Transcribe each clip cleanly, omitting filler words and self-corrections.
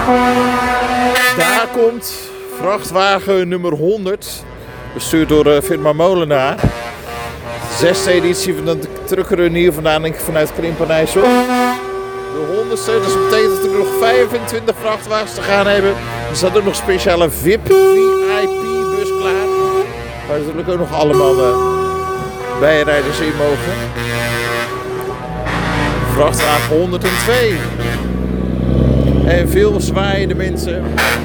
Daar komt vrachtwagen nummer 100, bestuurd door firma Molenaar. 6e editie van de truckrun hier vandaan, denk ik, vanuit Krimpenijssel. De 100ste, dus dat betekent dat we nog 25 vrachtwagens te gaan hebben. Er staat ook nog een speciale VIP-bus klaar. Waar natuurlijk ook nog allemaal bijrijders in mogen. Vrachtwagen 102. En veel zwaaiende mensen.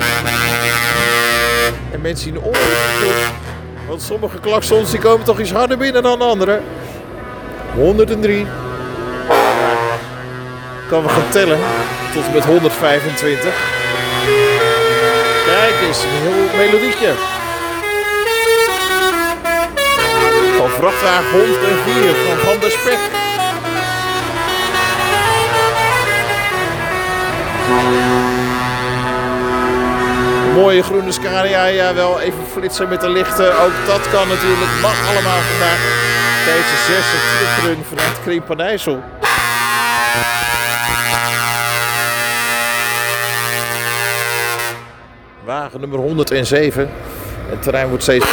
En mensen die in de oren. Want sommige klaksons die komen toch iets harder binnen dan andere. 103. Kan we gaan tellen. Tot en met 125. Kijk eens, een heel melodietje. Van vrachtwagen 104 van Van der Spek. Een mooie groene Scania, ja wel, even flitsen met de lichten. Ook dat kan natuurlijk, mag allemaal vandaag. Deze 6e truckrun vanuit Krimpenijssel. Wagen nummer 107. Het terrein wordt steeds...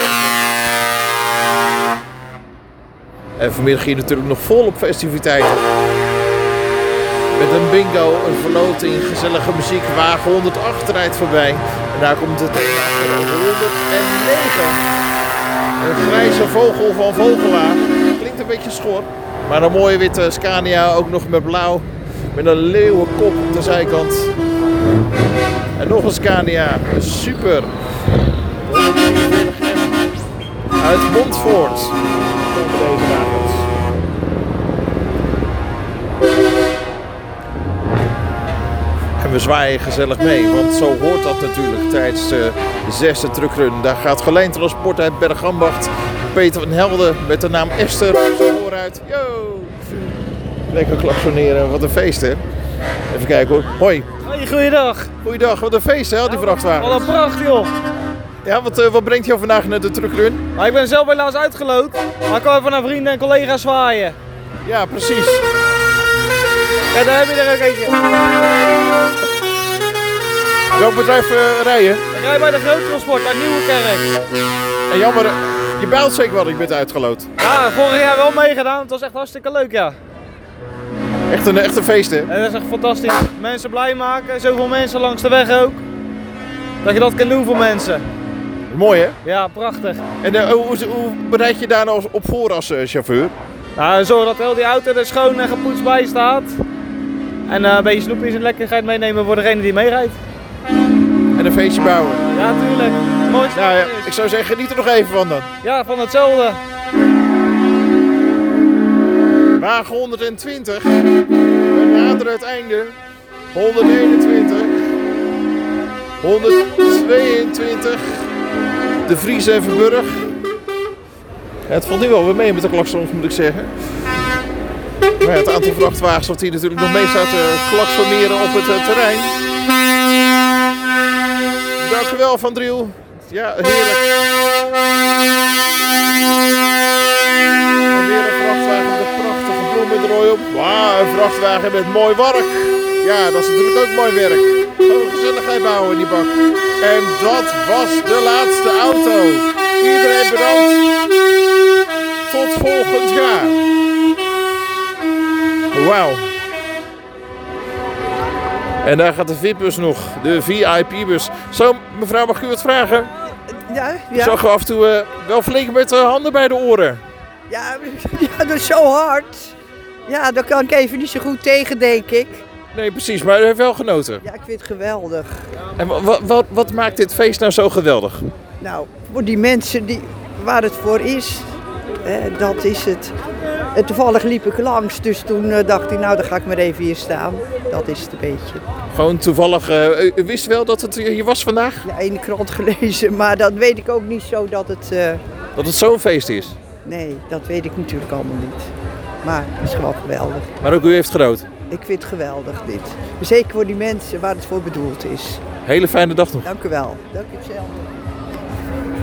En vanmiddag hier natuurlijk nog volop festiviteiten. Met een bingo, een verloting, gezellige muziek. Wagen 108 rijdt voorbij. En daar komt het tegen 109. Een grijze vogel van Vogelaar. Klinkt een beetje schor. Maar een mooie witte Scania, ook nog met blauw. Met een leeuwenkop op de zijkant. En nog een Scania, super. Uit Montfort komen deze wagens. En we zwaaien gezellig mee, want zo hoort dat natuurlijk tijdens de 6e truckrun. Daar gaat Geleentransport uit Bergambacht. Peter van Helden met de naam Esther zo vooruit. Yo! Lekker klaksoneren, wat een feest hè. Even kijken hoor. Hoi. Hoi, goeiedag. Goeiedag, wat een feest hè, al die vrachtwagens. Wat een pracht joh. Ja, wat brengt jou vandaag naar de truckrun? Nou, ik ben zelf helaas uitgeloot, maar ik kan even naar vrienden en collega's zwaaien. Ja, precies. Ja, daar heb je er ook eentje. Welk bedrijf rijden? Ik rij bij de Groottransport uit Nieuwekerk. En jammer, je belt zeker wel dat je bent uitgeloot. Ja, vorig jaar wel meegedaan, het was echt hartstikke leuk ja. Echt een feest hè? En dat is echt fantastisch. Mensen blij maken, zoveel mensen langs de weg ook. Dat je dat kan doen voor mensen. Mooi hè? Ja, prachtig. En hoe bereid je daar nou op voor als chauffeur? Nou, zorg dat heel die auto er schoon en gepoetst bij staat. En een beetje snoepjes en lekkerheid meenemen voor degene die meerijdt. En een feestje bouwen? Ja, tuurlijk. Mooi. Nou ja, ik zou zeggen, geniet er nog even van dan. Ja, van hetzelfde. Wagen 120. We naderen het einde. 121. 122. De Vries en Verburg. Ja, het valt nu wel weer mee met de klaksons, moet ik zeggen. Maar ja, het aantal vrachtwagens wat hier natuurlijk nog mee staat te klaksoneren op het terrein. Dank u wel, Van Driel. Ja, heerlijk. En weer een vrachtwagen met een prachtige bloemenrooi op. Wauw, een vrachtwagen met mooi werk. Ja, dat is natuurlijk ook mooi werk. Gewoon gezelligheid bouwen in die bak. En dat was de laatste auto. Iedereen bedankt. Tot volgend jaar. Wauw. En daar gaat de VIP-bus nog. De VIP-bus. Zo, mevrouw, mag ik u wat vragen? Ja, Ik ja. zag u af en toe wel flink met de handen bij de oren. Ja, dat is zo hard. Ja, daar kan ik even niet zo goed tegen, denk ik. Nee, precies, maar u heeft wel genoten. Ja, ik vind het geweldig. En wat maakt dit feest nou zo geweldig? Nou, voor die mensen waar het voor is, dat is het. En toevallig liep ik langs, dus toen dacht ik, nou dan ga ik maar even hier staan. Dat is het een beetje. Gewoon toevallig, u wist wel dat het hier was vandaag? Ja, in de krant gelezen, maar dat weet ik ook niet zo dat het... Dat het zo'n feest is? Nee, dat weet ik natuurlijk allemaal niet. Maar het is gewoon geweldig. Maar ook u heeft genoten? Ik vind het geweldig dit. Zeker voor die mensen waar het voor bedoeld is. Hele fijne dag nog. Dank u wel. Dank u zelf.